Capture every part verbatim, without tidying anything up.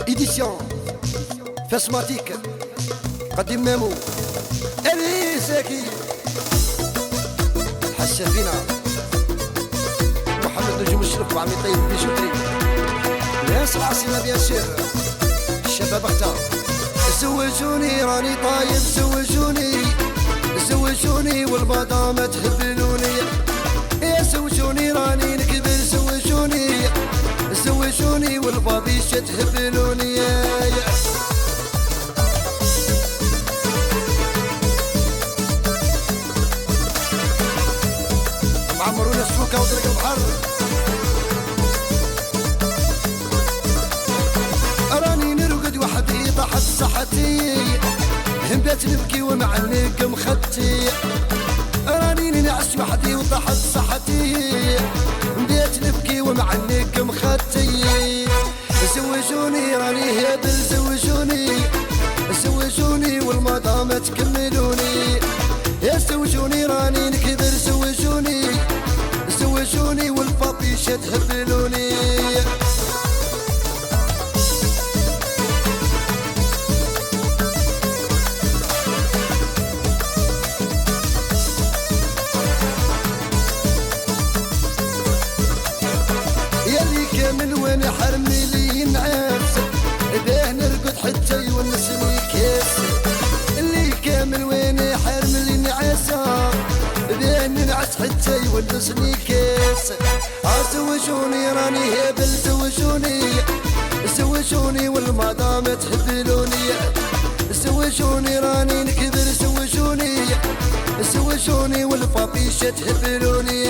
إديسيون فاسماتيك قدم مامو ألي زكي حسا فينا محمد نجوم الشرف وعمي طيب بيجوتري ناس العاصمة بيان سير الشباب اختار زوجوني راني طايب زوجوني زوجوني والمدام تهبلوني يا زوجوني راني نكبر زوجوني زوجوني والبابيش تهبلوني معمرونا السوكة وطريق البحر راني نرقد وحدي طاحت صحتي هبات نبكي ومعنك مخدتي راني ننعس وحدي وطاحت صحتي بديت نبكي ومعنك مخدتي زوجوني راني هبل زوجوني زوجوني والمدام تكملوني يا زوجوني راني نكبر زوجوني زوجوني والبابيش تهبلوني من وين حرمي لي ينعس باه نرقد حتى يونسني كاس اللي كامل وين حرمي لي نعسا باه ننعس حتى يونسني كاس زوجوني راني هبل زوجوني زوجوني والمدام تهبلوني زوجوني راني نكبر زوجوني زوجوني والبابيش تهبلوني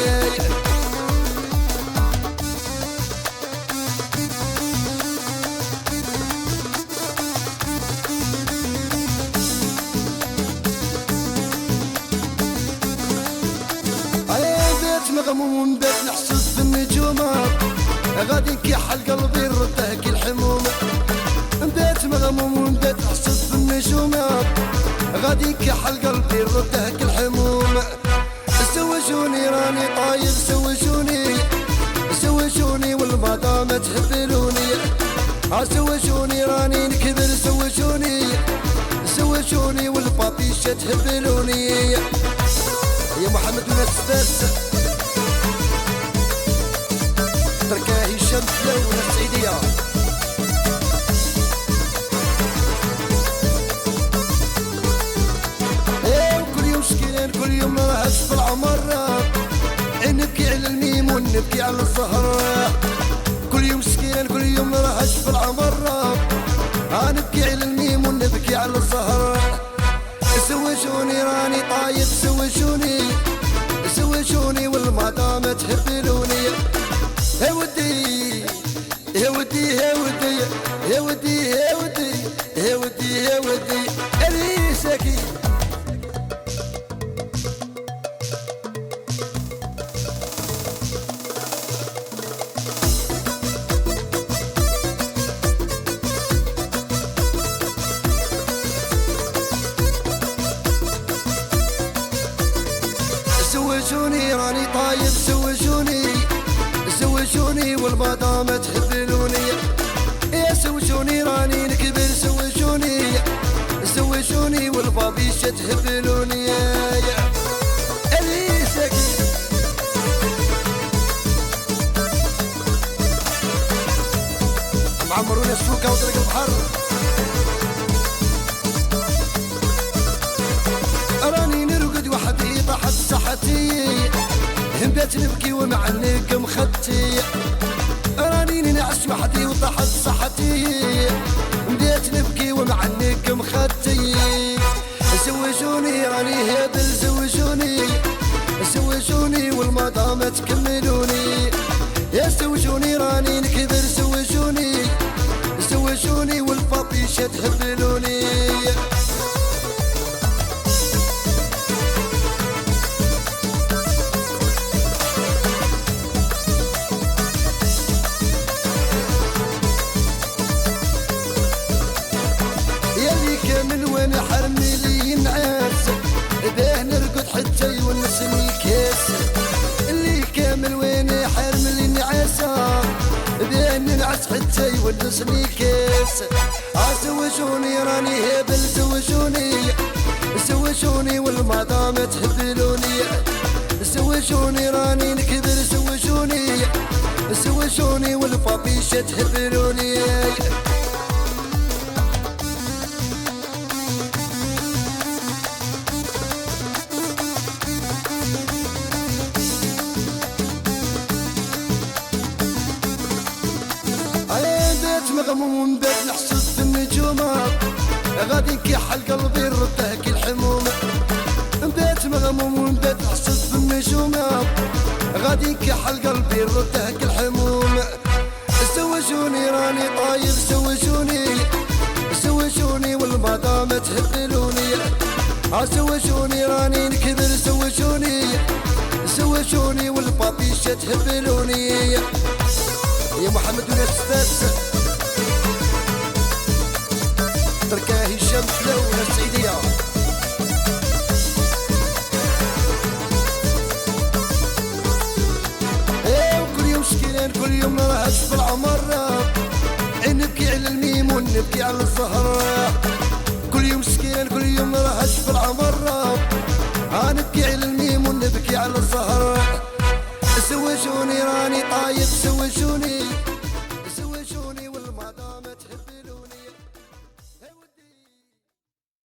مغموم بيت نحسس بالنجومات غادي نكحل قلبي نرده كي الحموم بيت مغموم بيت نحسس بالنجومات غادي نكحل قلبي نرده كي الحموم زوجوني راني طايب زوجوني زوجوني والمدام تهبلوني زوجوني راني نكبر زوجوني زوجوني والبابيش تهبلوني يا محمد وناس فاس تركاه هشام فلاونا السعيدية ايه وكل يوم سكين كل يوم نرهج في العمر نبكي على الميم ونبكي على الزهر كل يوم سكين كل يوم نرهج في العمر نبكي على الميم ونبكي على الزهر زوجوني راني طايب زوجوني زوجوني والمدام تهبلوني يا ودي يا ودي يا ودي يا ودي يا ودي يا ودي يا ودي اللي ساكي زوجوني راني طايب زوجوني زوجوني والمدام تهبلوني يا زوجوني راني نكبر زوجوني زوجوني والبابيش تهبلوني يا اللي ساكي معمرونا السوكة وطريق البحر راني نرقد وحدي طاحت صحتي هبات نبكي ومعنك مخدتي راني ننعس وحدي وطاحت صحتي بديت نبكي ومعنك مخدتي زوجوني راني هبل زوجوني زوجوني والمدام تكملوني يا زوجوني راني نكبر زوجوني زوجوني والبابيش تهبلوني من وين حرمي لي ينعس باه نرقد حتى يونسني كاس اللي كامل وين حرمي لي نعسا باه نعس حتى يونسني كاس. زوجوني راني هبل زوجوني زوجوني والمدام تهبلوني زوجوني راني نكبر زوجوني زوجوني والبابيشة تهبلوني. مغموم بيت نحسد في النجومة غادي نكحل قلبي نرده كي الحموم. بيت مغموم بيت نحسد في النجومة غادي نكحل قلبي نرده كي الحموم. زوجوني راني طايب زوجوني زوجوني والمدام تهبلوني زوجوني راني نكبر زوجوني زوجوني والبابيشة تهبلوني. يا محمد وناس فاس تركاه هشام فلونا السعيدية. ايه وكل يوم شكيلين كل يوم نرهج في العمر نبكي على الميم ونبكي على الزهر. كل يوم شكيلين كل يوم نرهج في العمر نبكي على الميم ونبكي على الزهر. زوجوني راني طايب زوجوني